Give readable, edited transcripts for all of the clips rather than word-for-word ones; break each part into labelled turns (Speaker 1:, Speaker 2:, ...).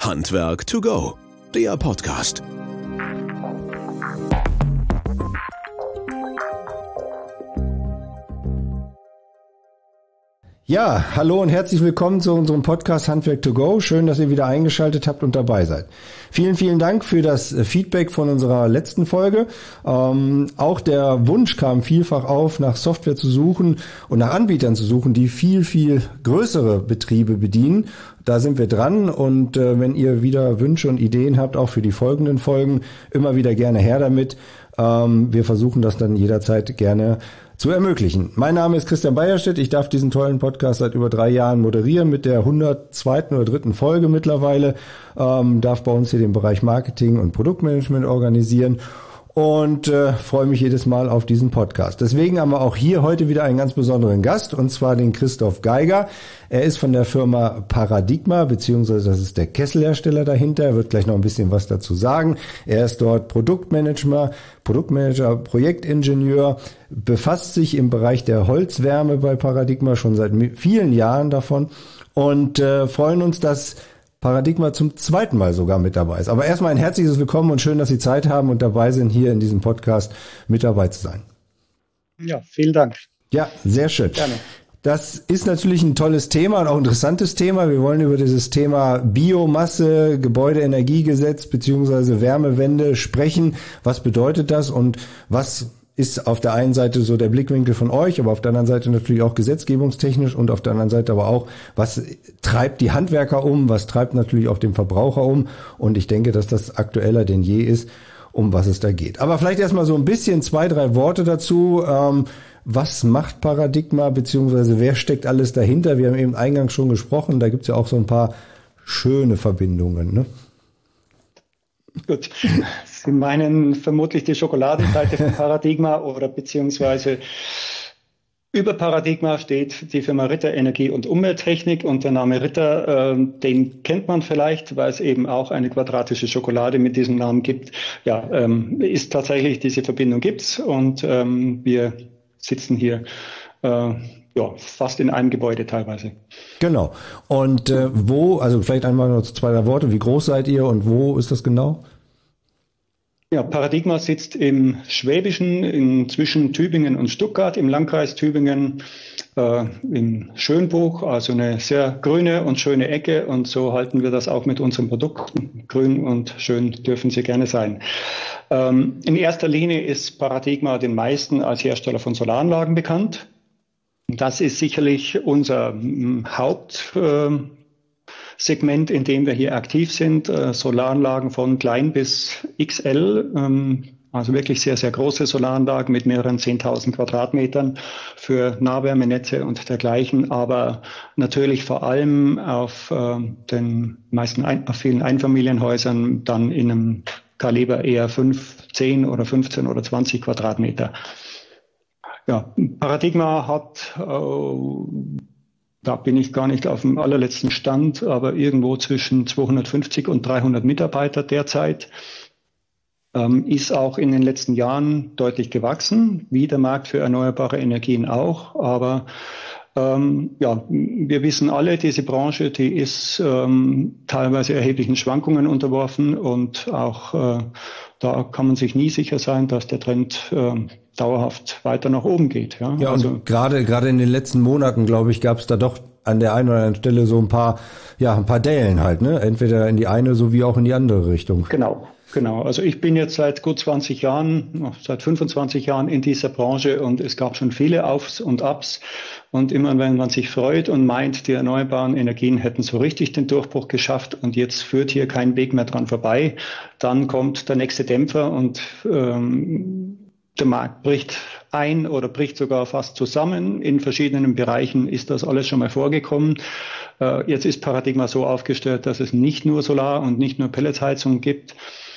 Speaker 1: Handwerk to go, der Podcast.
Speaker 2: Ja, hallo und herzlich willkommen zu unserem Podcast Handwerk to go. Schön, dass ihr wieder eingeschaltet habt und dabei seid. Vielen, vielen Dank für das Feedback von unserer letzten Folge. Auch der Wunsch kam vielfach auf, nach Software zu suchen und nach Anbietern zu suchen, die viel, viel größere Betriebe bedienen. Da sind wir dran und wenn ihr wieder Wünsche und Ideen habt, auch für die folgenden Folgen, immer wieder gerne her damit. Wir versuchen das dann jederzeit gerne zu ermöglichen. Mein Name ist Christian Beierstedt. Ich darf diesen tollen Podcast seit über 3 Jahren moderieren mit der 102. oder 3. Folge mittlerweile. Darf bei uns hier den Bereich Marketing und Produktmanagement organisieren und freue mich jedes Mal auf diesen Podcast. Deswegen haben wir auch hier heute wieder einen ganz besonderen Gast, und zwar den Christoph Geiger. Er ist von der Firma Paradigma, beziehungsweise das ist der Kesselhersteller dahinter. Er wird gleich noch ein bisschen was dazu sagen. Er ist dort Produktmanager, Projektingenieur, befasst sich im Bereich der Holzwärme bei Paradigma schon seit vielen Jahren davon und freuen uns, dass Paradigma zum 2. Mal sogar mit dabei ist. Aber erstmal ein herzliches Willkommen und schön, dass Sie Zeit haben und dabei sind, hier in diesem Podcast mit dabei zu sein.
Speaker 3: Ja, vielen Dank.
Speaker 2: Ja, sehr schön.
Speaker 3: Gerne.
Speaker 2: Das ist natürlich ein tolles Thema und auch ein interessantes Thema. Wir wollen über dieses Thema Biomasse, Gebäudeenergiegesetz bzw. Wärmewende sprechen. Was bedeutet das und was ist auf der einen Seite so der Blickwinkel von euch, aber auf der anderen Seite natürlich auch gesetzgebungstechnisch und auf der anderen Seite aber auch, was treibt die Handwerker um, was treibt natürlich auch den Verbraucher um, und ich denke, dass das aktueller denn je ist, um was es da geht. Aber vielleicht erstmal so ein bisschen 2, 3 Worte dazu. Was macht Paradigma, beziehungsweise wer steckt alles dahinter? Wir haben eben eingangs schon gesprochen, da gibt's ja auch so ein paar schöne Verbindungen, ne?
Speaker 3: Gut, Sie meinen vermutlich die Schokoladenseite von Paradigma oder beziehungsweise über Paradigma steht die Firma Ritter Energie und Umwelttechnik, und der Name Ritter, den kennt man vielleicht, weil es eben auch eine quadratische Schokolade mit diesem Namen gibt. Ja, ist tatsächlich, diese Verbindung gibt's, und wir sitzen hier fast in einem Gebäude teilweise.
Speaker 2: Genau. Und wo, also vielleicht einmal noch 2, 3 Worte, wie groß seid ihr und wo ist das genau?
Speaker 3: Ja, Paradigma sitzt im Schwäbischen, zwischen Tübingen und Stuttgart, im Landkreis Tübingen, in Schönbuch, also eine sehr grüne und schöne Ecke, und so halten wir das auch mit unseren Produkten. Grün und schön dürfen sie gerne sein. In erster Linie ist Paradigma den meisten als Hersteller von Solaranlagen bekannt. Das ist sicherlich unser Hauptsegment, in dem wir hier aktiv sind. Solaranlagen von klein bis XL, also wirklich sehr, sehr große Solaranlagen mit mehreren 10.000 Quadratmetern für Nahwärmenetze und dergleichen, aber natürlich vor allem auf auf vielen Einfamilienhäusern dann in einem Kaliber eher 5, 10 oder 15 oder 20 Quadratmeter. Ja, Paradigma hat, da bin ich gar nicht auf dem allerletzten Stand, aber irgendwo zwischen 250 und 300 Mitarbeiter derzeit, ist auch in den letzten Jahren deutlich gewachsen, wie der Markt für erneuerbare Energien auch. Aber wir wissen alle, diese Branche, die ist teilweise erheblichen Schwankungen unterworfen, und auch da kann man sich nie sicher sein, dass der Trend dauerhaft weiter nach oben geht. Ja,
Speaker 2: ja, also und gerade in den letzten Monaten, glaube ich, gab es da doch an der einen oder anderen Stelle so ein paar Dellen halt, ne? Entweder in die eine sowie auch in die andere Richtung.
Speaker 3: Genau. Also ich bin jetzt seit gut 20 Jahren, seit 25 Jahren in dieser Branche, und es gab schon viele Aufs und Abs. Und immer wenn man sich freut und meint, die erneuerbaren Energien hätten so richtig den Durchbruch geschafft und jetzt führt hier kein Weg mehr dran vorbei, dann kommt der nächste Dämpfer und der Markt bricht ein oder bricht sogar fast zusammen. In verschiedenen Bereichen ist das alles schon mal vorgekommen. Jetzt ist Paradigma so aufgestellt, dass es nicht nur Solar- und nicht nur Pelletsheizung gibt.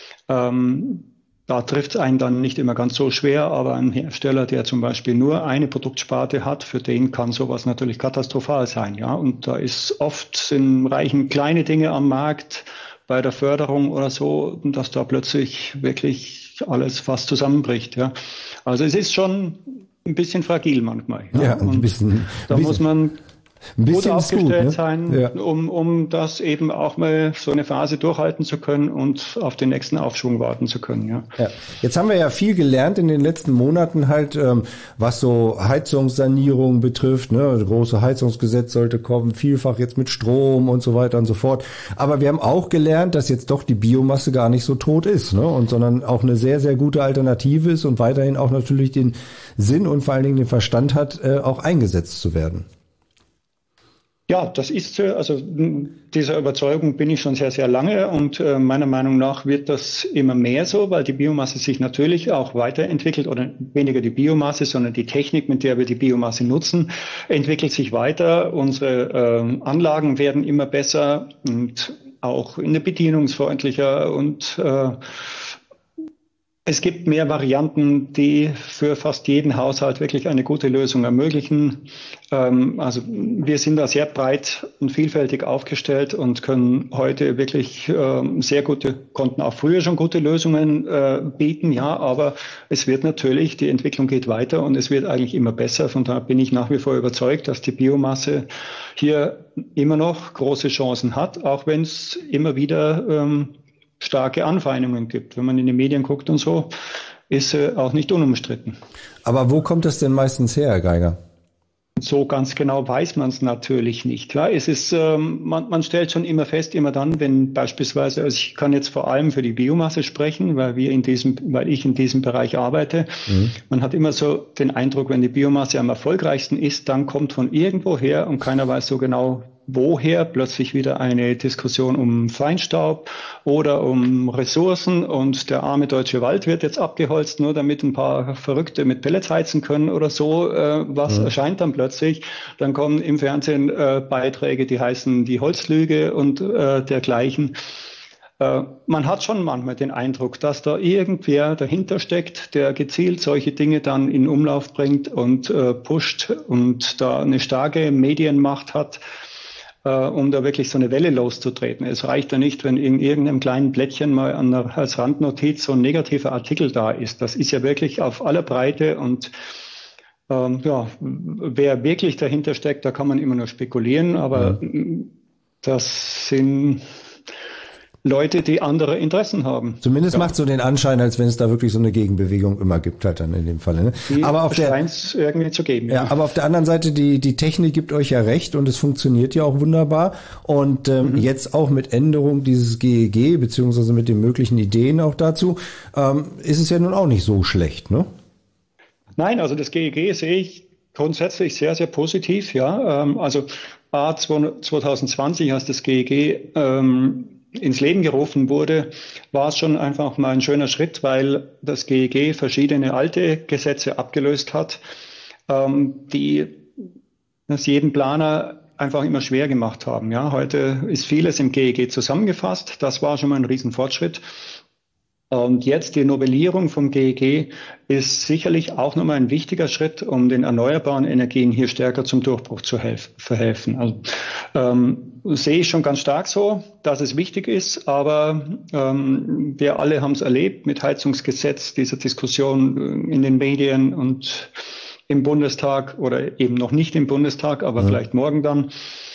Speaker 3: Da trifft es einen dann nicht immer ganz so schwer, aber ein Hersteller, der zum Beispiel nur eine Produktsparte hat, für den kann sowas natürlich katastrophal sein. Ja, und da reichen kleine Dinge am Markt bei der Förderung oder so, dass da plötzlich wirklich alles fast zusammenbricht. Ja, also es ist schon ein bisschen fragil manchmal.
Speaker 2: Ja, ein bisschen.
Speaker 3: Da muss man
Speaker 2: Ein
Speaker 3: gut
Speaker 2: bisschen
Speaker 3: aufgestellt
Speaker 2: ne?
Speaker 3: sein,
Speaker 2: Ja.
Speaker 3: um das eben auch mal so eine Phase durchhalten zu können und auf den nächsten Aufschwung warten zu können. Ja.
Speaker 2: Ja, jetzt haben wir ja viel gelernt in den letzten Monaten halt, was so Heizungssanierung betrifft. Ne? Das große Heizungsgesetz sollte kommen, vielfach jetzt mit Strom und so weiter und so fort. Aber wir haben auch gelernt, dass jetzt doch die Biomasse gar nicht so tot ist, ne? Und sondern auch eine sehr, sehr gute Alternative ist und weiterhin auch natürlich den Sinn und vor allen Dingen den Verstand hat, auch eingesetzt zu werden.
Speaker 3: Ja, das ist so. Also dieser Überzeugung bin ich schon sehr, sehr lange und meiner Meinung nach wird das immer mehr so, weil die Biomasse sich natürlich auch weiterentwickelt oder weniger die Biomasse, sondern die Technik, mit der wir die Biomasse nutzen, entwickelt sich weiter. Unsere Anlagen werden immer besser und auch in der Bedienung freundlicher und es gibt mehr Varianten, die für fast jeden Haushalt wirklich eine gute Lösung ermöglichen. Also wir sind da sehr breit und vielfältig aufgestellt und können heute wirklich konnten auch früher schon gute Lösungen bieten, ja, aber es wird natürlich, die Entwicklung geht weiter und es wird eigentlich immer besser. Von daher bin ich nach wie vor überzeugt, dass die Biomasse hier immer noch große Chancen hat, auch wenn es immer wieder starke Anfeindungen gibt. Wenn man in die Medien guckt und so, ist auch nicht unumstritten.
Speaker 2: Aber wo kommt das denn meistens her, Herr Geiger?
Speaker 3: So ganz genau weiß man es natürlich nicht. Klar, es ist, man stellt schon immer fest, immer dann, wenn beispielsweise, also ich kann jetzt vor allem für die Biomasse sprechen, weil ich in diesem Bereich arbeite. Man hat immer so den Eindruck, wenn die Biomasse am erfolgreichsten ist, dann kommt von irgendwoher und keiner weiß so genau, woher plötzlich wieder eine Diskussion um Feinstaub oder um Ressourcen und der arme deutsche Wald wird jetzt abgeholzt, nur damit ein paar Verrückte mit Pellets heizen können oder so. Was erscheint dann plötzlich? Dann kommen im Fernsehen Beiträge, die heißen die Holzlüge und dergleichen. Man hat schon manchmal den Eindruck, dass da irgendwer dahinter steckt, der gezielt solche Dinge dann in Umlauf bringt und pusht und da eine starke Medienmacht hat, um da wirklich so eine Welle loszutreten. Es reicht ja nicht, wenn in irgendeinem kleinen Blättchen mal als Randnotiz so ein negativer Artikel da ist. Das ist ja wirklich auf aller Breite und wer wirklich dahinter steckt, da kann man immer nur spekulieren, aber das sind Leute, die andere Interessen haben.
Speaker 2: Zumindest macht so den Anschein, als wenn es da wirklich so eine Gegenbewegung immer gibt, halt dann in dem Fall. Ne?
Speaker 3: Aber auf scheint es irgendwie zu geben.
Speaker 2: Ja, aber auf der anderen Seite, die Technik gibt euch ja recht und es funktioniert ja auch wunderbar. Und jetzt auch mit Änderung dieses GEG, beziehungsweise mit den möglichen Ideen auch dazu, ist es ja nun auch nicht so schlecht, ne?
Speaker 3: Nein, also das GEG sehe ich grundsätzlich sehr, sehr positiv, ja. Also 2020, als das GEG ins Leben gerufen wurde, war es schon einfach mal ein schöner Schritt, weil das GEG verschiedene alte Gesetze abgelöst hat, die das jedem Planer einfach immer schwer gemacht haben. Ja, heute ist vieles im GEG zusammengefasst. Das war schon mal ein Riesenfortschritt. Und jetzt die Novellierung vom GEG ist sicherlich auch nochmal ein wichtiger Schritt, um den erneuerbaren Energien hier stärker zum Durchbruch zu verhelfen. Also sehe ich schon ganz stark so, dass es wichtig ist, aber wir alle haben es erlebt mit Heizungsgesetz, dieser Diskussion in den Medien und im Bundestag oder eben noch nicht im Bundestag, aber vielleicht morgen dann.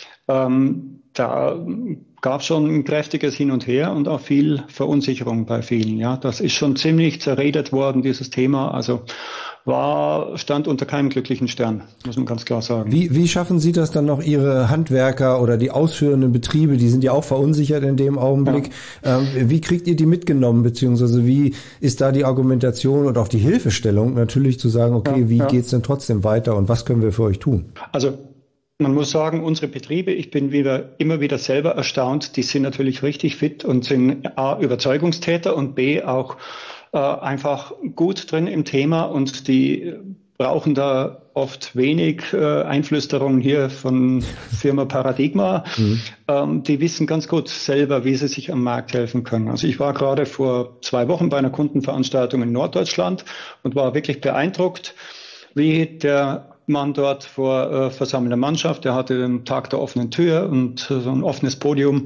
Speaker 3: Da gab es schon ein kräftiges Hin und Her und auch viel Verunsicherung bei vielen. Ja, das ist schon ziemlich zerredet worden, dieses Thema. Also stand unter keinem glücklichen Stern, muss man ganz klar sagen.
Speaker 2: Wie schaffen Sie das dann noch, Ihre Handwerker oder die ausführenden Betriebe, die sind ja auch verunsichert in dem Augenblick. Ja. Wie kriegt ihr die mitgenommen, beziehungsweise wie ist da die Argumentation und auch die Hilfestellung natürlich zu sagen, okay, wie geht's denn trotzdem weiter und was können wir für euch tun?
Speaker 3: Also man muss sagen, unsere Betriebe, ich bin immer wieder selber erstaunt, die sind natürlich richtig fit und sind A, Überzeugungstäter und B, auch einfach gut drin im Thema und die brauchen da oft wenig Einflüsterung hier von Firma Paradigma. Die wissen ganz gut selber, wie sie sich am Markt helfen können. Also ich war gerade vor 2 Wochen bei einer Kundenveranstaltung in Norddeutschland und war wirklich beeindruckt, wie der Mann dort vor versammelter Mannschaft, der hatte den Tag der offenen Tür und so ein offenes Podium,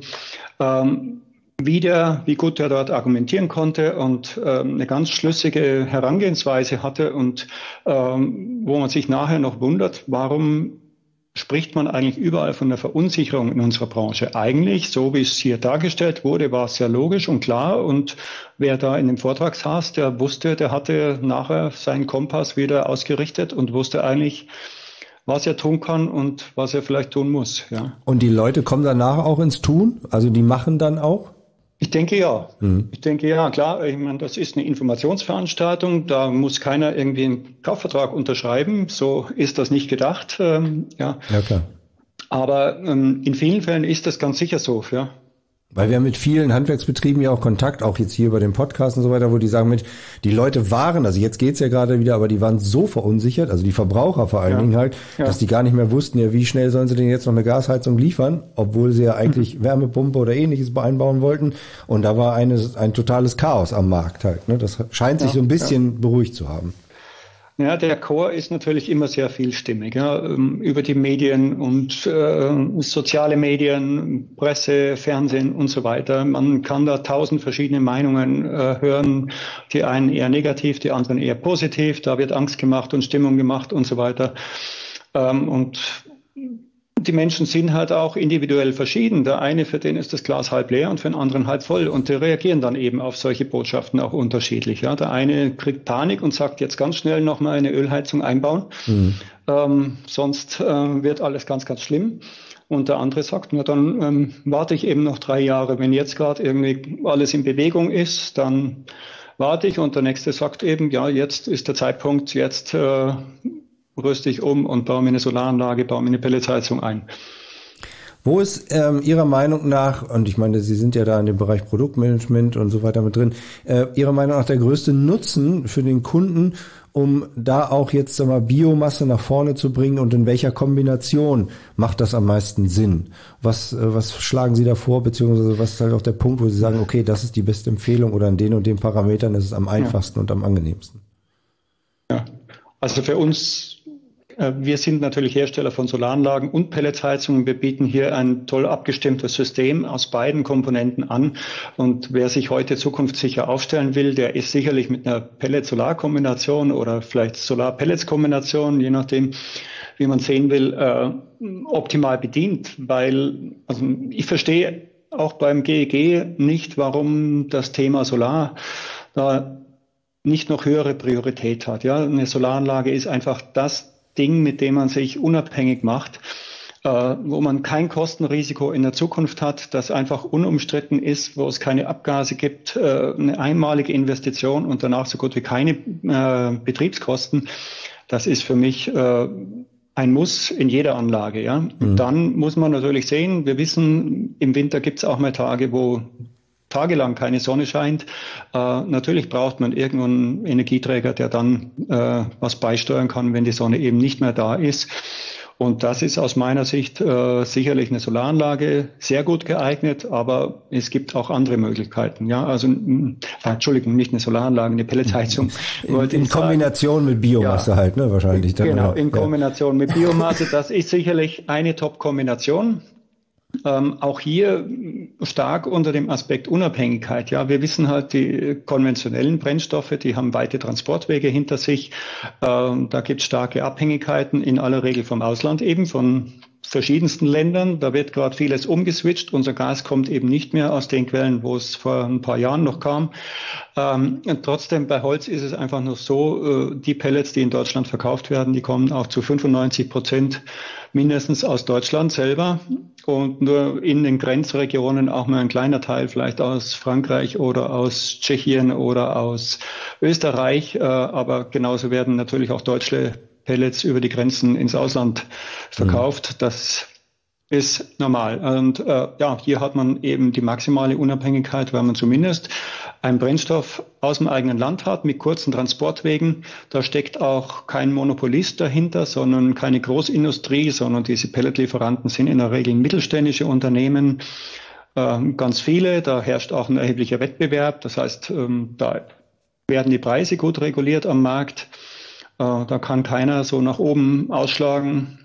Speaker 3: wie gut er dort argumentieren konnte und eine ganz schlüssige Herangehensweise hatte und wo man sich nachher noch wundert, warum spricht man eigentlich überall von der Verunsicherung in unserer Branche. Eigentlich, so wie es hier dargestellt wurde, war es sehr logisch und klar. Und wer da in dem Vortrag saß, der wusste, der hatte nachher seinen Kompass wieder ausgerichtet und wusste eigentlich, was er tun kann und was er vielleicht tun muss. Ja.
Speaker 2: Und die Leute kommen danach auch ins Tun? Also die machen dann auch?
Speaker 3: Ich denke ja. Ich denke ja, klar. Ich meine, das ist eine Informationsveranstaltung. Da muss keiner irgendwie einen Kaufvertrag unterschreiben. So ist das nicht gedacht. Ja,
Speaker 2: klar.
Speaker 3: Aber in vielen Fällen ist das ganz sicher so. Ja.
Speaker 2: Weil wir haben mit vielen Handwerksbetrieben ja auch Kontakt, auch jetzt hier über den Podcast und so weiter, wo die sagen, die Leute waren, also jetzt geht's ja gerade wieder, aber die waren so verunsichert, also die Verbraucher vor allen Dingen halt, dass die gar nicht mehr wussten, ja, wie schnell sollen sie denn jetzt noch eine Gasheizung liefern, obwohl sie ja eigentlich Wärmepumpe oder ähnliches einbauen wollten. Und da war ein totales Chaos am Markt halt. Ne? Das scheint sich so ein bisschen beruhigt zu haben.
Speaker 3: Ja, der Chor ist natürlich immer sehr vielstimmig, ja, über die Medien und soziale Medien, Presse, Fernsehen und so weiter. Man kann da 1000 verschiedene Meinungen hören, die einen eher negativ, die anderen eher positiv. Da wird Angst gemacht und Stimmung gemacht und so weiter. Und die Menschen sind halt auch individuell verschieden. Der eine, für den ist das Glas halb leer und für den anderen halb voll. Und die reagieren dann eben auf solche Botschaften auch unterschiedlich. Ja, der eine kriegt Panik und sagt, jetzt ganz schnell nochmal eine Ölheizung einbauen. Sonst wird alles ganz, ganz schlimm. Und der andere sagt, na dann warte ich eben noch 3 Jahre. Wenn jetzt gerade irgendwie alles in Bewegung ist, dann warte ich. Und der nächste sagt eben, ja, jetzt ist der Zeitpunkt, jetzt rüste ich um und baue mir eine Solaranlage, baue mir eine Pelletsheizung ein.
Speaker 2: Wo ist Ihrer Meinung nach, und ich meine, Sie sind ja da in dem Bereich Produktmanagement und so weiter mit drin, Ihrer Meinung nach der größte Nutzen für den Kunden, um da auch jetzt Biomasse nach vorne zu bringen, und in welcher Kombination macht das am meisten Sinn? Was schlagen Sie da vor, beziehungsweise was ist halt auch der Punkt, wo Sie sagen, okay, das ist die beste Empfehlung oder an den und den Parametern ist es am einfachsten und am angenehmsten?
Speaker 3: Ja, also für uns, wir sind natürlich Hersteller von Solaranlagen und Pelletsheizungen. Wir bieten hier ein toll abgestimmtes System aus beiden Komponenten an. Und wer sich heute zukunftssicher aufstellen will, der ist sicherlich mit einer Pellet-Solar-Kombination oder vielleicht Solar-Pellets-Kombination, je nachdem, wie man sehen will, optimal bedient. Weil, also ich verstehe auch beim GEG nicht, warum das Thema Solar da nicht noch höhere Priorität hat. Ja, eine Solaranlage ist einfach das Ding, mit dem man sich unabhängig macht, wo man kein Kostenrisiko in der Zukunft hat, das einfach unumstritten ist, wo es keine Abgase gibt, eine einmalige Investition und danach so gut wie keine Betriebskosten. Das ist für mich ein Muss in jeder Anlage. Ja. Und dann muss man natürlich sehen, wir wissen, im Winter gibt es auch mal Tage, wo tagelang keine Sonne scheint. Natürlich braucht man irgendeinen Energieträger, der dann was beisteuern kann, wenn die Sonne eben nicht mehr da ist. Und das ist aus meiner Sicht sicherlich eine Solaranlage sehr gut geeignet, aber es gibt auch andere Möglichkeiten. Ja, also Entschuldigung, nicht eine Solaranlage, eine Pelletsheizung.
Speaker 2: In Kombination mit Biomasse halt, ne, wahrscheinlich. Dann
Speaker 3: genau, in Kombination mit Biomasse. Das ist sicherlich eine Top-Kombination. Auch hier stark unter dem Aspekt Unabhängigkeit. Ja, wir wissen halt, die konventionellen Brennstoffe, die haben weite Transportwege hinter sich. Da gibt es starke Abhängigkeiten, in aller Regel vom Ausland eben, von verschiedensten Ländern. Da wird gerade vieles umgeswitcht. Unser Gas kommt eben nicht mehr aus den Quellen, wo es vor ein paar Jahren noch kam. Und trotzdem, bei Holz ist es einfach noch so, die Pellets, die in Deutschland verkauft werden, die kommen auch zu 95% mindestens aus Deutschland selber. Und nur in den Grenzregionen auch mal ein kleiner Teil vielleicht aus Frankreich oder aus Tschechien oder aus Österreich. Aber genauso werden natürlich auch deutsche Pellets über die Grenzen ins Ausland verkauft. Das ist normal. Und hier hat man eben die maximale Unabhängigkeit, weil man zumindest einen Brennstoff aus dem eigenen Land hat mit kurzen Transportwegen. Da steckt auch kein Monopolist dahinter, sondern keine Großindustrie, sondern diese Pelletlieferanten sind in der Regel mittelständische Unternehmen, ganz viele. Da herrscht auch ein erheblicher Wettbewerb. Das heißt, da werden die Preise gut reguliert am Markt. Da kann keiner so nach oben ausschlagen.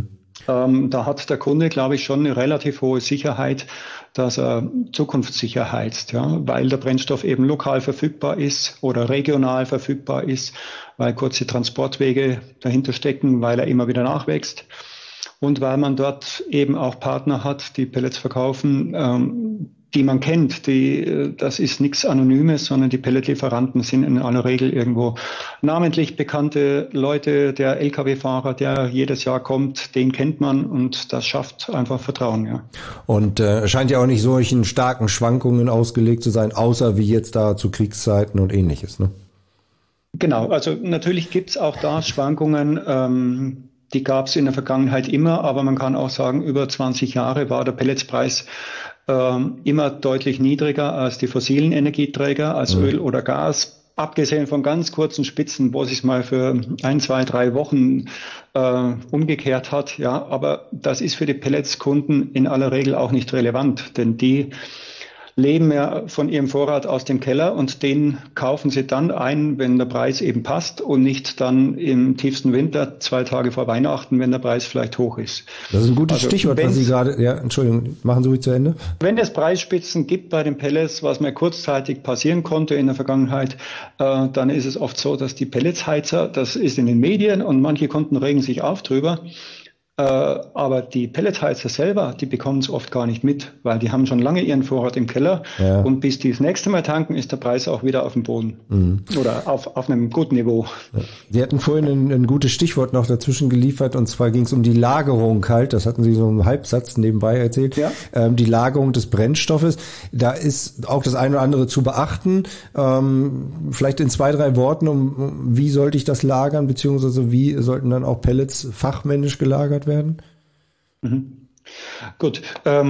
Speaker 3: Da hat der Kunde, glaube ich, schon eine relativ hohe Sicherheit, dass er zukunftssicher heizt, ja, weil der Brennstoff eben lokal verfügbar ist oder regional verfügbar ist, weil kurze Transportwege dahinter stecken, weil er immer wieder nachwächst. und weil man dort eben auch Partner hat, die Pellets verkaufen, die man kennt. Das ist nichts Anonymes, sondern die Pelletlieferanten sind in aller Regel irgendwo namentlich bekannte Leute. Der Lkw-Fahrer, der jedes Jahr kommt, den kennt man und das schafft einfach Vertrauen. Ja.
Speaker 2: Und scheint ja auch nicht solchen starken Schwankungen ausgelegt zu sein, außer wie jetzt da zu Kriegszeiten und Ähnliches, ne?
Speaker 3: Genau, also natürlich gibt's auch da Schwankungen. Die gab's in der Vergangenheit immer, aber man kann auch sagen, über 20 Jahre war der Pelletspreis immer deutlich niedriger als die fossilen Energieträger, als Öl oder Gas, abgesehen von ganz kurzen Spitzen, wo sich mal für 1, 2, 3 Wochen umgekehrt hat. Ja, aber das ist für die Pelletskunden in aller Regel auch nicht relevant, denn die leben ja von ihrem Vorrat aus dem Keller und den kaufen sie dann ein, wenn der Preis eben passt und nicht dann im tiefsten Winter, 2 Tage vor Weihnachten, wenn der Preis vielleicht hoch ist.
Speaker 2: Das ist ein gutes Stichwort, was Sie gerade, ja, Entschuldigung, machen Sie ruhig zu Ende.
Speaker 3: Wenn es Preisspitzen gibt bei den Pellets, was mir kurzzeitig passieren konnte in der Vergangenheit, dann ist es oft so, dass die Pelletsheizer, das ist in den Medien und manche Kunden regen sich auf drüber, aber die Pelletheizer selber, die bekommen es oft gar nicht mit, weil die haben schon lange ihren Vorrat im Keller und bis die das nächste Mal tanken, ist der Preis auch wieder auf dem Boden oder auf einem guten Niveau.
Speaker 2: Ja. Sie hatten vorhin ein gutes Stichwort noch dazwischen geliefert und zwar ging es um die Lagerung halt, das hatten Sie so im Halbsatz nebenbei erzählt, die Lagerung des Brennstoffes, da ist auch das eine oder andere zu beachten, vielleicht in 2, 3 Worten, wie sollte ich das lagern, beziehungsweise wie sollten dann auch Pellets fachmännisch gelagert werden?
Speaker 3: Gut,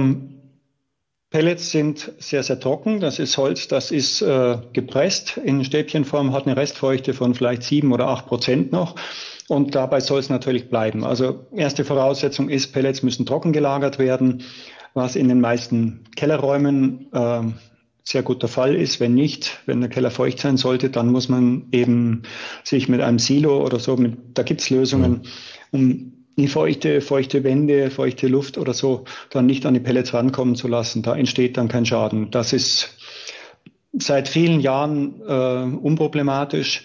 Speaker 3: Pellets sind sehr, sehr trocken. Das ist Holz, das ist gepresst in Stäbchenform, hat eine Restfeuchte von vielleicht 7 oder 8% noch. Und dabei soll es natürlich bleiben. Also erste Voraussetzung ist, Pellets müssen trocken gelagert werden, was in den meisten Kellerräumen sehr gut der Fall ist. Wenn nicht, wenn der Keller feucht sein sollte, dann muss man eben sich mit einem Silo oder so, da gibt's Lösungen, um die feuchte Wände, feuchte Luft oder so dann nicht an die Pellets rankommen zu lassen. Da entsteht dann kein Schaden. Das ist seit vielen Jahren unproblematisch.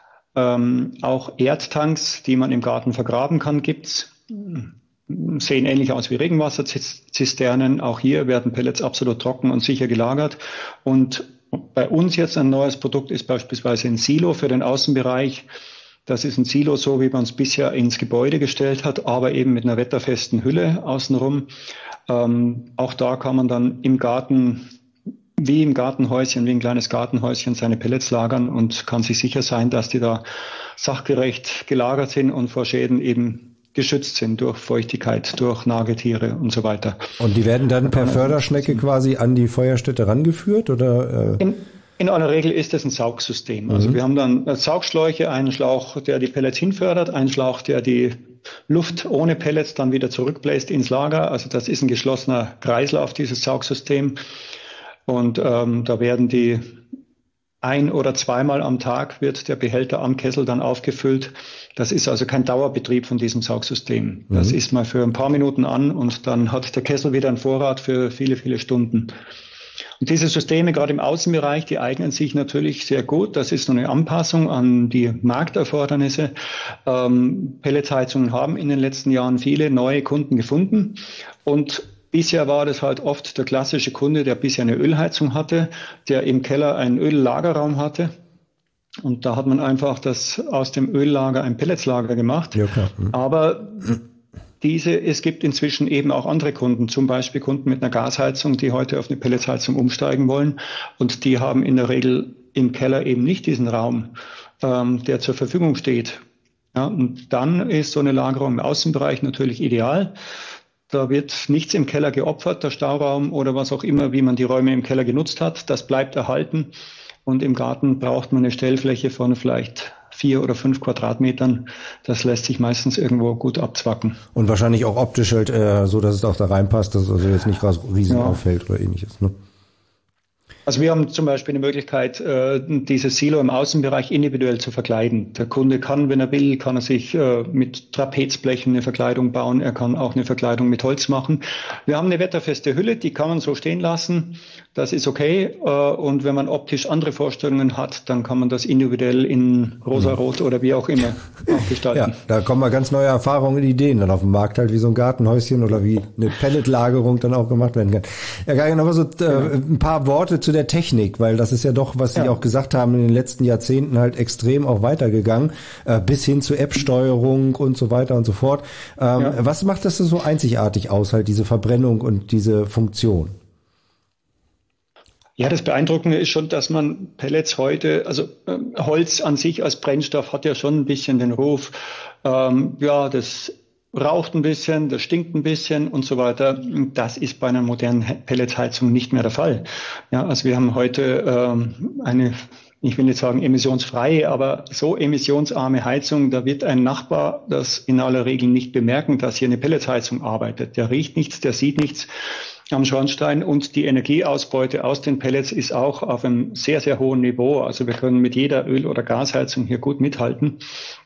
Speaker 3: Auch Erdtanks, die man im Garten vergraben kann, gibt's. Sehen ähnlich aus wie Regenwasserzisternen. Auch hier werden Pellets absolut trocken und sicher gelagert. Und bei uns jetzt ein neues Produkt ist beispielsweise ein Silo für den Außenbereich. Das ist ein Silo, so wie man es bisher ins Gebäude gestellt hat, aber eben mit einer wetterfesten Hülle außenrum. Auch da kann man dann im Garten, wie im Gartenhäuschen, wie ein kleines Gartenhäuschen, seine Pellets lagern und kann sich sicher sein, dass die da sachgerecht gelagert sind und vor Schäden eben geschützt sind durch Feuchtigkeit, durch Nagetiere und so weiter.
Speaker 2: Und die werden dann per Förderschnecke quasi an die Feuerstätte rangeführt, oder?
Speaker 3: In aller Regel ist es ein Saugsystem. Also wir haben dann Saugschläuche, einen Schlauch, der die Pellets hinfördert, einen Schlauch, der die Luft ohne Pellets dann wieder zurückbläst ins Lager. Also das ist ein geschlossener Kreislauf, dieses Saugsystem. Und da werden die 1- oder 2-mal am Tag wird der Behälter am Kessel dann aufgefüllt. Das ist also kein Dauerbetrieb von diesem Saugsystem. Das ist mal für ein paar Minuten an und dann hat der Kessel wieder einen Vorrat für viele, viele Stunden. Und diese Systeme, gerade im Außenbereich, die eignen sich natürlich sehr gut. Das ist so eine Anpassung an die Markterfordernisse. Pelletsheizungen haben in den letzten Jahren viele neue Kunden gefunden. Und bisher war das halt oft der klassische Kunde, der bisher eine Ölheizung hatte, der im Keller einen Öllagerraum hatte. Und da hat man einfach aus dem Öllager ein Pelletslager gemacht. Ja, klar. Aber es gibt inzwischen eben auch andere Kunden, zum Beispiel Kunden mit einer Gasheizung, die heute auf eine Pelletsheizung umsteigen wollen. Und die haben in der Regel im Keller eben nicht diesen Raum, der zur Verfügung steht. Ja, und dann ist so eine Lagerung im Außenbereich natürlich ideal. Da wird nichts im Keller geopfert, der Stauraum oder was auch immer, wie man die Räume im Keller genutzt hat. Das bleibt erhalten. Und im Garten braucht man eine Stellfläche von vielleicht 4 oder 5 Quadratmetern. Das lässt sich meistens irgendwo gut abzwacken.
Speaker 2: Und wahrscheinlich auch optisch halt so, dass es auch da reinpasst, dass es also jetzt nicht riesen auffällt oder ähnliches. Ne?
Speaker 3: Also wir haben zum Beispiel die Möglichkeit, dieses Silo im Außenbereich individuell zu verkleiden. Der Kunde kann, wenn er will, kann er sich mit Trapezblechen eine Verkleidung bauen. Er kann auch eine Verkleidung mit Holz machen. Wir haben eine wetterfeste Hülle, die kann man so stehen lassen. Das ist okay. Und wenn man optisch andere Vorstellungen hat, dann kann man das individuell in rosa-rot oder wie auch immer auch gestalten.
Speaker 2: Ja, da kommen mal ganz neue Erfahrungen und Ideen dann auf dem Markt, halt wie so ein Gartenhäuschen oder wie eine Pelletlagerung dann auch gemacht werden kann. Ja, Geigen, aber so ein paar Worte zu der Technik, weil das ist ja doch, was Sie auch gesagt haben, in den letzten Jahrzehnten halt extrem auch weitergegangen, bis hin zu App-Steuerung und so weiter und so fort. Was macht das so einzigartig aus, halt diese Verbrennung und diese Funktion?
Speaker 3: Ja, das Beeindruckende ist schon, dass man Pellets heute, also Holz an sich als Brennstoff hat ja schon ein bisschen den Ruf, das raucht ein bisschen, das stinkt ein bisschen und so weiter. Das ist bei einer modernen Pelletsheizung nicht mehr der Fall. Ja, also wir haben heute eine, ich will nicht sagen emissionsfreie, aber so emissionsarme Heizung, da wird ein Nachbar das in aller Regel nicht bemerken, dass hier eine Pelletsheizung arbeitet. Der riecht nichts, der sieht nichts am Schornstein und die Energieausbeute aus den Pellets ist auch auf einem sehr, sehr hohen Niveau. Also wir können mit jeder Öl- oder Gasheizung hier gut mithalten.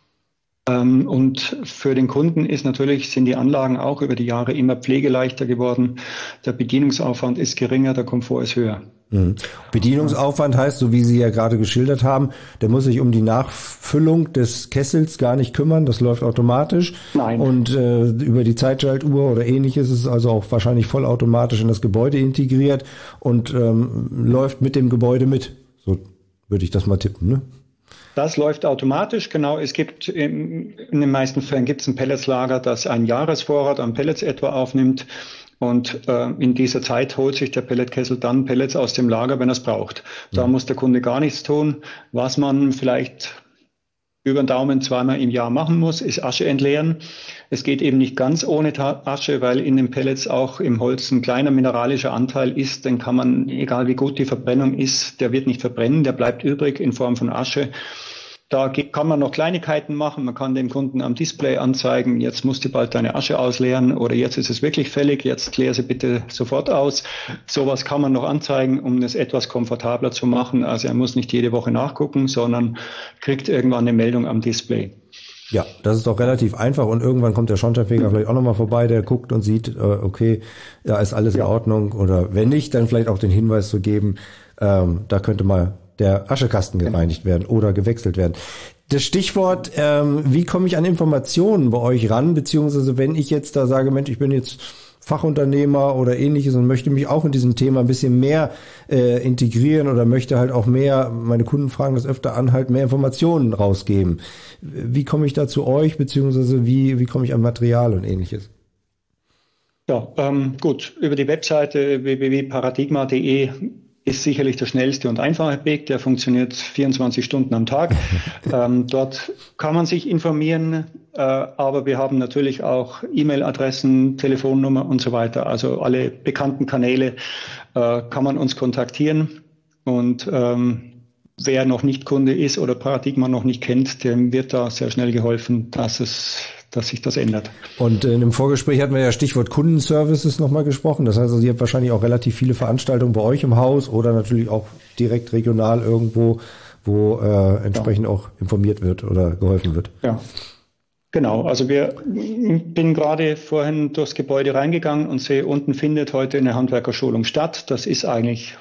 Speaker 3: Und für den Kunden sind die Anlagen auch über die Jahre immer pflegeleichter geworden. Der Bedienungsaufwand ist geringer, der Komfort ist höher.
Speaker 2: Bedienungsaufwand heißt, so wie Sie ja gerade geschildert haben, der muss sich um die Nachfüllung des Kessels gar nicht kümmern, das läuft automatisch.
Speaker 3: Nein.
Speaker 2: Und über die Zeitschaltuhr oder ähnliches ist es also auch wahrscheinlich vollautomatisch in das Gebäude integriert und läuft mit dem Gebäude mit. So würde ich das mal tippen, ne?
Speaker 3: Das läuft automatisch, genau. Es gibt in den meisten Fällen gibt es ein Pelletslager, das einen Jahresvorrat an Pellets etwa aufnimmt. Und in dieser Zeit holt sich der Pelletkessel dann Pellets aus dem Lager, wenn er es braucht. Da muss der Kunde gar nichts tun. Was man vielleicht über den Daumen zweimal im Jahr machen muss, ist Asche entleeren. Es geht eben nicht ganz ohne Asche, weil in den Pellets auch im Holz ein kleiner mineralischer Anteil ist. Den kann man, egal wie gut die Verbrennung ist, der wird nicht verbrennen, der bleibt übrig in Form von Asche. Da kann man noch Kleinigkeiten machen. Man kann dem Kunden am Display anzeigen, jetzt musst du bald deine Asche ausleeren oder jetzt ist es wirklich fällig, jetzt klär sie bitte sofort aus. Sowas kann man noch anzeigen, um es etwas komfortabler zu machen. Also er muss nicht jede Woche nachgucken, sondern kriegt irgendwann eine Meldung am Display.
Speaker 2: Ja, das ist doch relativ einfach und irgendwann kommt der Schornsteinfeger vielleicht auch nochmal vorbei, der guckt und sieht, okay, da ist alles in Ordnung oder wenn nicht, dann vielleicht auch den Hinweis zu geben, da könnte mal der Aschekasten gereinigt werden oder gewechselt werden. Das Stichwort, wie komme ich an Informationen bei euch ran, beziehungsweise wenn ich jetzt da sage, Mensch, ich bin jetzt Fachunternehmer oder ähnliches und möchte mich auch in diesem Thema ein bisschen mehr integrieren oder möchte halt auch mehr, meine Kunden fragen das öfter an, halt mehr Informationen rausgeben. Wie komme ich da zu euch, beziehungsweise wie komme ich an Material und ähnliches?
Speaker 3: Ja, gut, über die Webseite www.paradigma.de ist sicherlich der schnellste und einfache Weg. Der funktioniert 24 Stunden am Tag. Dort kann man sich informieren, aber wir haben natürlich auch E-Mail-Adressen, Telefonnummer und so weiter. Also alle bekannten Kanäle kann man uns kontaktieren. Und wer noch nicht Kunde ist oder Paradigma noch nicht kennt, dem wird da sehr schnell geholfen, dass sich das ändert. Und
Speaker 2: in dem Vorgespräch hatten wir ja Stichwort Kundenservices nochmal gesprochen. Das heißt also, ihr habt wahrscheinlich auch relativ viele Veranstaltungen bei euch im Haus oder natürlich auch direkt regional irgendwo, wo entsprechend auch informiert wird oder geholfen wird.
Speaker 3: Ja, genau. Also bin gerade vorhin durchs Gebäude reingegangen und sehe, unten findet heute eine Handwerkerschulung statt. Das ist eigentlich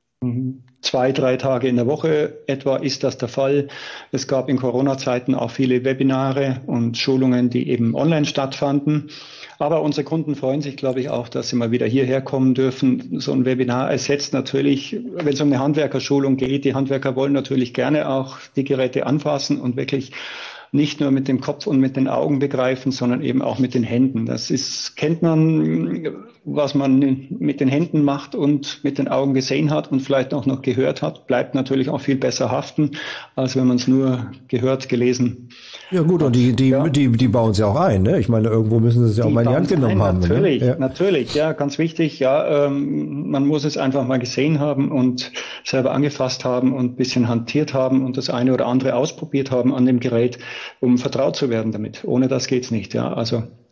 Speaker 3: 2-3 Tage in der Woche etwa ist das der Fall. Es gab in Corona-Zeiten auch viele Webinare und Schulungen, die eben online stattfanden. Aber unsere Kunden freuen sich, glaube ich, auch, dass sie mal wieder hierher kommen dürfen. So ein Webinar ersetzt natürlich, wenn es um eine Handwerkerschulung geht, die Handwerker wollen natürlich gerne auch die Geräte anfassen und wirklich nicht nur mit dem Kopf und mit den Augen begreifen, sondern eben auch mit den Händen. Kennt man, was man mit den Händen macht und mit den Augen gesehen hat und vielleicht auch noch gehört hat, bleibt natürlich auch viel besser haften, als wenn man es nur gehört, gelesen.
Speaker 2: Ja gut, und die bauen es ja auch ein, ne? Ich meine, irgendwo müssen sie es ja auch mal in die Hand genommen haben.
Speaker 3: Natürlich,
Speaker 2: ne?
Speaker 3: Natürlich, ja, ganz wichtig, ja, man muss es einfach mal gesehen haben und selber angefasst haben und ein bisschen hantiert haben und das eine oder andere ausprobiert haben an dem Gerät, um vertraut zu werden damit. Ohne das geht's nicht, ja. Also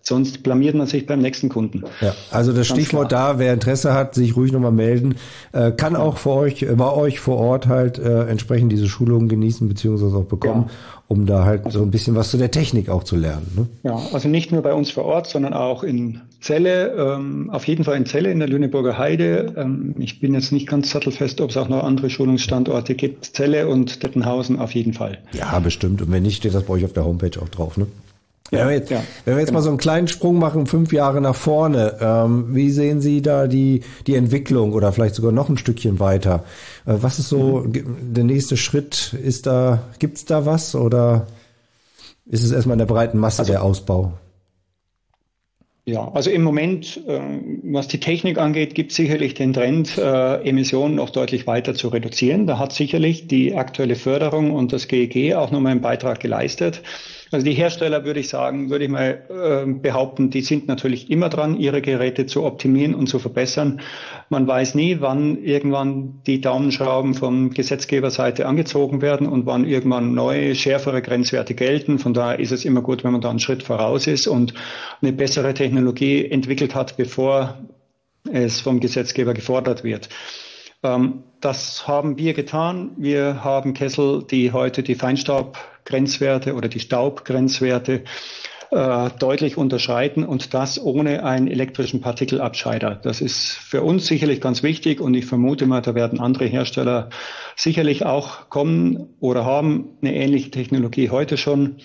Speaker 3: Sonst blamiert man sich beim nächsten Kunden.
Speaker 2: Ja, also das Stichwort da, wer Interesse hat, sich ruhig nochmal melden, kann auch bei euch vor Ort halt entsprechend diese Schulungen genießen beziehungsweise auch bekommen, um da halt so ein bisschen was zu der Technik auch zu lernen. Ne?
Speaker 3: Ja, also nicht nur bei uns vor Ort, sondern auch in Celle, auf jeden Fall in Celle in der Lüneburger Heide. Ich bin jetzt nicht ganz sattelfest, ob es auch noch andere Schulungsstandorte gibt. Celle und Dettenhausen auf jeden Fall.
Speaker 2: Ja, bestimmt. Und wenn nicht, steht das bei euch auf der Homepage auch drauf, ne? Wenn wir jetzt mal so einen kleinen Sprung machen, 5 Jahre nach vorne, wie sehen Sie da die Entwicklung oder vielleicht sogar noch ein Stückchen weiter? Was ist so der nächste Schritt? Gibt's da was oder ist es erstmal in der breiten Masse der Ausbau?
Speaker 3: Ja, also im Moment, was die Technik angeht, gibt es sicherlich den Trend, Emissionen noch deutlich weiter zu reduzieren. Da hat sicherlich die aktuelle Förderung und das GEG auch nochmal einen Beitrag geleistet. Also die Hersteller, würde ich mal behaupten, die sind natürlich immer dran, ihre Geräte zu optimieren und zu verbessern. Man weiß nie, wann irgendwann die Daumenschrauben von Gesetzgeberseite angezogen werden und wann irgendwann neue, schärfere Grenzwerte gelten. Von daher ist es immer gut, wenn man da einen Schritt voraus ist und eine bessere Technologie entwickelt hat, bevor es vom Gesetzgeber gefordert wird. Das haben wir getan. Wir haben Kessel, die heute die Feinstaubgrenzwerte oder die Staubgrenzwerte deutlich unterschreiten und das ohne einen elektrischen Partikelabscheider. Das ist für uns sicherlich ganz wichtig und ich vermute mal, da werden andere Hersteller sicherlich auch kommen oder haben eine ähnliche Technologie heute schon.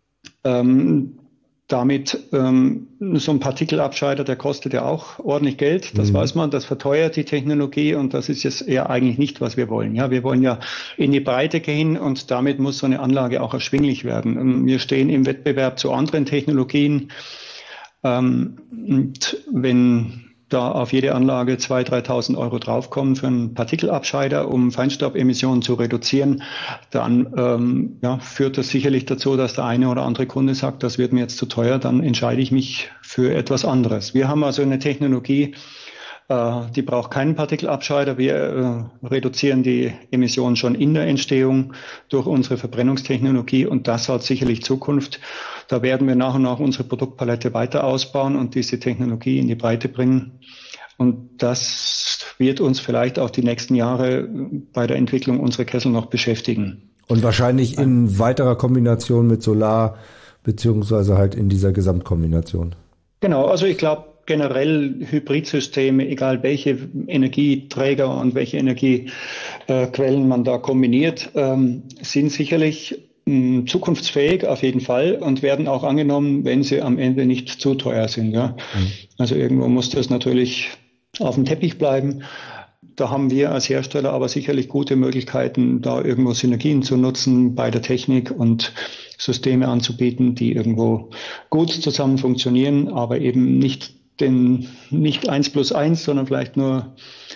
Speaker 3: Damit so ein Partikelabscheider, der kostet ja auch ordentlich Geld, das weiß man, das verteuert die Technologie und das ist jetzt eher eigentlich nicht, was wir wollen. Ja, wir wollen ja in die Breite gehen und damit muss so eine Anlage auch erschwinglich werden. Wir stehen im Wettbewerb zu anderen Technologien und wenn da auf jede Anlage 2.000, 3.000 Euro draufkommen für einen Partikelabscheider, um Feinstaubemissionen zu reduzieren, dann führt das sicherlich dazu, dass der eine oder andere Kunde sagt, das wird mir jetzt zu teuer, dann entscheide ich mich für etwas anderes. Wir haben also eine Technologie, die braucht keinen Partikelabscheider. Wir reduzieren die Emissionen schon in der Entstehung durch unsere Verbrennungstechnologie und das hat sicherlich Zukunft. Da werden wir nach und nach unsere Produktpalette weiter ausbauen und diese Technologie in die Breite bringen. Und das wird uns vielleicht auch die nächsten Jahre bei der Entwicklung unserer Kessel noch beschäftigen.
Speaker 2: Und wahrscheinlich in weiterer Kombination mit Solar, beziehungsweise halt in dieser Gesamtkombination.
Speaker 3: Genau, also ich glaube, generell Hybridsysteme, egal welche Energieträger und welche Energiequellen man da kombiniert, sind sicherlich zukunftsfähig auf jeden Fall und werden auch angenommen, wenn sie am Ende nicht zu teuer sind. Ja? Also irgendwo muss das natürlich auf dem Teppich bleiben. Da haben wir als Hersteller aber sicherlich gute Möglichkeiten, da irgendwo Synergien zu nutzen bei der Technik und Systeme anzubieten, die irgendwo gut zusammen funktionieren, aber eben nicht 1+1, sondern vielleicht nur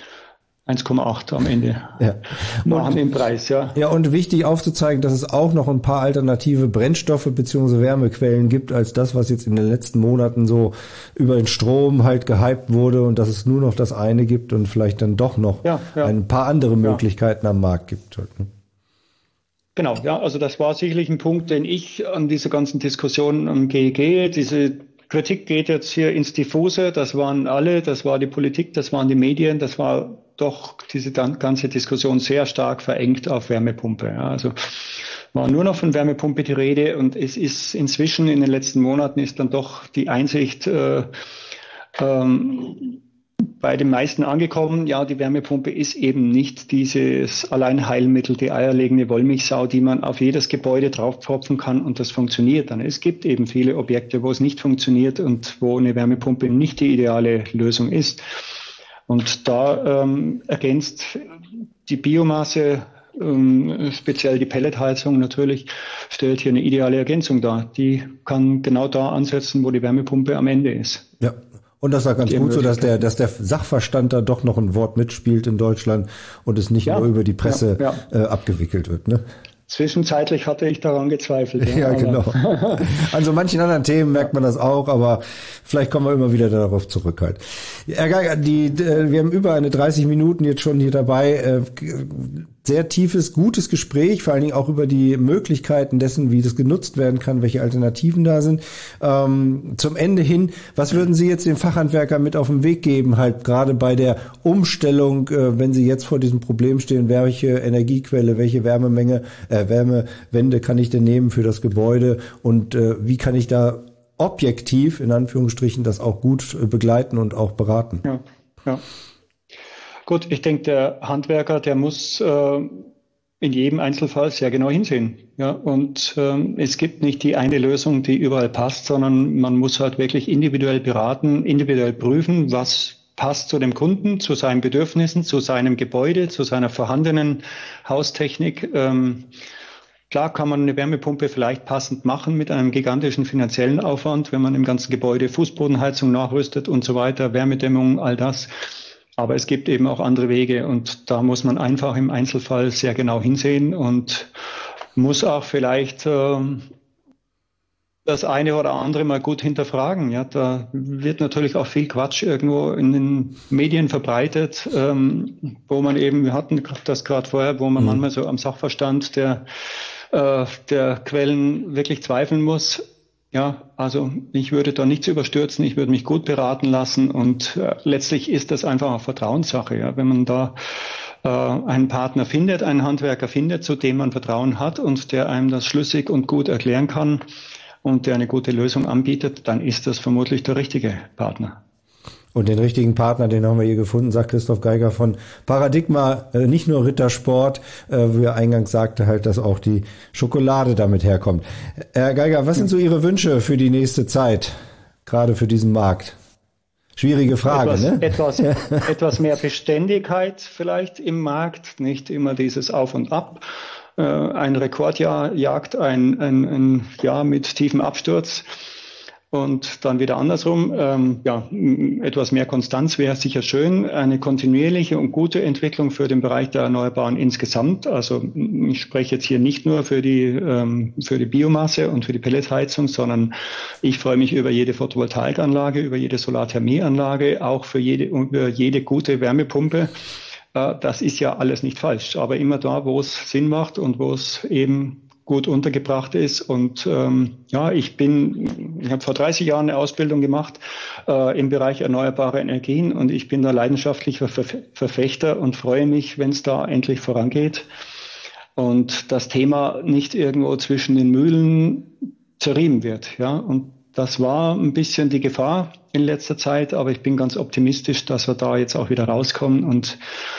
Speaker 3: 1,8 am Ende machen im Preis. Ja,
Speaker 2: und wichtig aufzuzeigen, dass es auch noch ein paar alternative Brennstoffe bzw. Wärmequellen gibt, als das, was jetzt in den letzten Monaten so über den Strom halt gehypt wurde und dass es nur noch das eine gibt und vielleicht dann doch noch ein paar andere Möglichkeiten am Markt gibt. Halt, ne?
Speaker 3: Genau, ja, also das war sicherlich ein Punkt, den ich an dieser ganzen Diskussion am GEG, diese Kritik geht jetzt hier ins Diffuse, das waren alle, das war die Politik, das waren die Medien, das war doch diese ganze Diskussion sehr stark verengt auf Wärmepumpe. Ja, also war nur noch von Wärmepumpe die Rede und es ist inzwischen in den letzten Monaten ist dann doch die Einsicht bei den meisten angekommen, ja, die Wärmepumpe ist eben nicht dieses Alleinheilmittel, die eierlegende Wollmilchsau, die man auf jedes Gebäude draufpfropfen kann und das funktioniert dann. Es gibt eben viele Objekte, wo es nicht funktioniert und wo eine Wärmepumpe nicht die ideale Lösung ist. Und da ergänzt die Biomasse, speziell die Pelletheizung natürlich, stellt hier eine ideale Ergänzung dar. Die kann genau da ansetzen, wo die Wärmepumpe am Ende ist.
Speaker 2: Ja. Und das war ganz gut so, dass der Sachverstand da doch noch ein Wort mitspielt in Deutschland und es nicht nur über die Presse abgewickelt wird, ne?
Speaker 3: Zwischenzeitlich hatte ich daran gezweifelt.
Speaker 2: Ja, genau. An so manchen anderen Themen merkt man das auch, aber vielleicht kommen wir immer wieder darauf zurück halt. Herr Geiger, wir haben über eine 30 Minuten jetzt schon hier dabei. sehr tiefes, gutes Gespräch, vor allen Dingen auch über die Möglichkeiten dessen, wie das genutzt werden kann, welche Alternativen da sind. Zum Ende hin, was würden Sie jetzt den Fachhandwerker mit auf den Weg geben, halt gerade bei der Umstellung, wenn Sie jetzt vor diesem Problem stehen, welche Energiequelle, welche Wärmewende kann ich denn nehmen für das Gebäude und wie kann ich da objektiv, in Anführungsstrichen, das auch gut begleiten und auch beraten?
Speaker 3: Ja. Gut, ich denke, der Handwerker, der muss in jedem Einzelfall sehr genau hinsehen. Ja, und es gibt nicht die eine Lösung, die überall passt, sondern man muss halt wirklich individuell beraten, individuell prüfen, was passt zu dem Kunden, zu seinen Bedürfnissen, zu seinem Gebäude, zu seiner vorhandenen Haustechnik. Klar kann man eine Wärmepumpe vielleicht passend machen mit einem gigantischen finanziellen Aufwand, wenn man im ganzen Gebäude Fußbodenheizung nachrüstet und so weiter, Wärmedämmung, all das. Aber es gibt eben auch andere Wege und da muss man einfach im Einzelfall sehr genau hinsehen und muss auch vielleicht das eine oder andere mal gut hinterfragen. Ja, da wird natürlich auch viel Quatsch irgendwo in den Medien verbreitet, wo man eben, wir hatten das gerade vorher, wo man manchmal so am Sachverstand der Quellen wirklich zweifeln muss. Ja, also ich würde da nichts überstürzen, ich würde mich gut beraten lassen und letztlich ist das einfach eine Vertrauenssache. Ja, wenn man da einen Partner findet, einen Handwerker findet, zu dem man Vertrauen hat und der einem das schlüssig und gut erklären kann und der eine gute Lösung anbietet, dann ist das vermutlich der richtige Partner.
Speaker 2: Und den richtigen Partner, den haben wir hier gefunden, sagt Christoph Geiger von Paradigma, nicht nur Rittersport, wie er eingangs sagte, halt, dass auch die Schokolade damit herkommt. Herr Geiger, was sind so Ihre Wünsche für die nächste Zeit, gerade für diesen Markt? Schwierige Frage,
Speaker 3: etwas mehr Beständigkeit vielleicht im Markt, nicht immer dieses Auf und Ab. Ein Rekordjahr jagt ein Jahr mit tiefem Absturz. Und dann wieder andersrum, etwas mehr Konstanz wäre sicher schön. Eine kontinuierliche und gute Entwicklung für den Bereich der Erneuerbaren insgesamt. Also ich spreche jetzt hier nicht nur für die Biomasse und für die Pelletsheizung, sondern ich freue mich über jede Photovoltaikanlage, über jede Solarthermieanlage, auch über jede gute Wärmepumpe. Das ist ja alles nicht falsch, aber immer da, wo es Sinn macht und wo es eben gut untergebracht ist. Und ich habe vor 30 Jahren eine Ausbildung gemacht im Bereich erneuerbare Energien und ich bin da leidenschaftlicher Verfechter und freue mich, wenn es da endlich vorangeht und das Thema nicht irgendwo zwischen den Mühlen zerrieben wird. Ja, und das war ein bisschen die Gefahr in letzter Zeit, aber ich bin ganz optimistisch, dass wir da jetzt auch wieder rauskommen und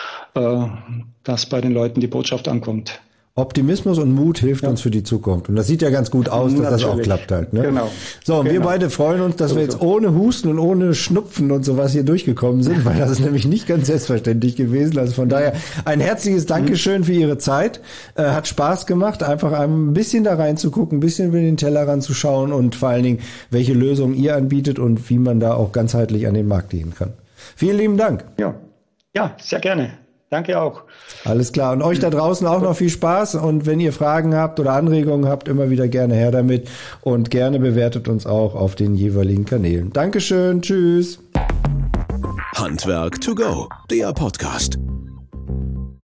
Speaker 3: dass bei den Leuten die Botschaft ankommt.
Speaker 2: Optimismus und Mut hilft uns für die Zukunft. Und das sieht ja ganz gut aus, dass das auch klappt halt. Ne?
Speaker 3: Genau.
Speaker 2: So, und wir beide freuen uns, dass wir jetzt ohne Husten und ohne Schnupfen und sowas hier durchgekommen sind, weil das ist nämlich nicht ganz selbstverständlich gewesen. Also von daher ein herzliches Dankeschön für Ihre Zeit. Hat Spaß gemacht, einfach ein bisschen da reinzugucken, ein bisschen über den Tellerrand zu schauen und vor allen Dingen, welche Lösungen ihr anbietet und wie man da auch ganzheitlich an den Markt gehen kann. Vielen lieben Dank.
Speaker 3: Ja, sehr gerne. Danke auch.
Speaker 2: Alles klar. Und euch da draußen auch noch viel Spaß. Und wenn ihr Fragen habt oder Anregungen habt, immer wieder gerne her damit. Und gerne bewertet uns auch auf den jeweiligen Kanälen. Dankeschön. Tschüss.
Speaker 1: Handwerk to go, der Podcast.